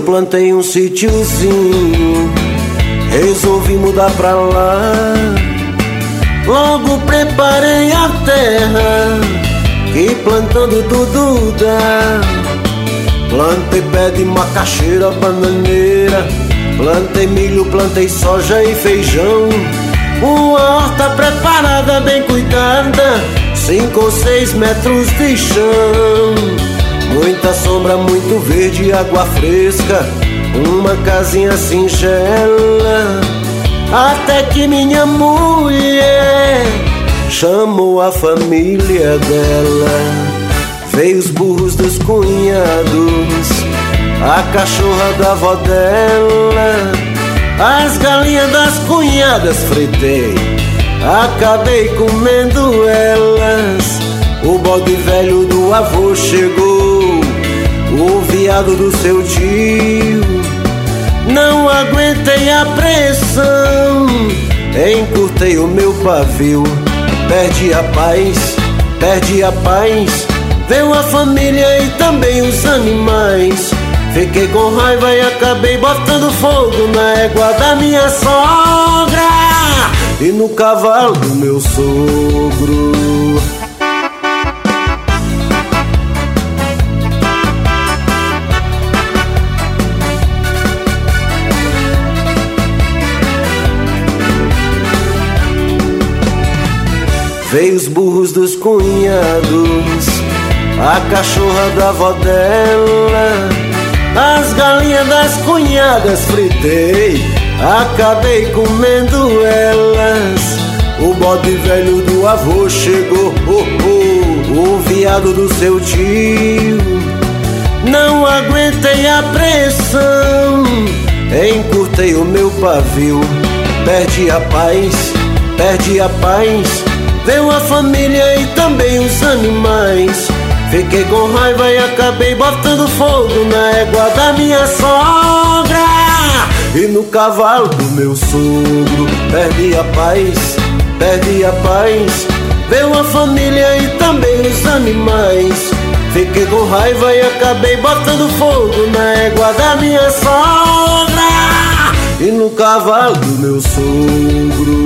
plantei um sítiozinho, resolvi mudar pra lá. Logo preparei a terra, e plantando tudo dá. Plantei pé de macaxeira, bananeira, plantei milho, plantei soja e feijão. Uma horta preparada, bem cuidada, 5 ou 6 metros de chão. Muita sombra, muito verde, água fresca, uma casinha singela. Até que minha mulher chamou a família dela. Veio os burros dos cunhados, a cachorra da avó dela, as galinhas das cunhadas fritei, acabei comendo elas. O bode velho do avô chegou, o veado do seu tio. Não aguentei a pressão, encurtei o meu pavio. Perdi a paz, veio a família e também os animais. Fiquei com raiva e acabei botando fogo na égua da minha sogra e no cavalo do meu sogro. Veio os burros dos cunhados, a cachorra da avó dela, as galinhas das cunhadas fritei, acabei comendo elas. O bode velho do avô chegou, o veado do seu tio. Não aguentei a pressão, encurtei o meu pavio. Perdi a paz, veio a família e também os animais. Fiquei com raiva e acabei botando fogo na égua da minha sogra e no cavalo do meu sogro. Perdi a paz, veio a família e também os animais. Fiquei com raiva e acabei botando fogo na égua da minha sogra e no cavalo do meu sogro.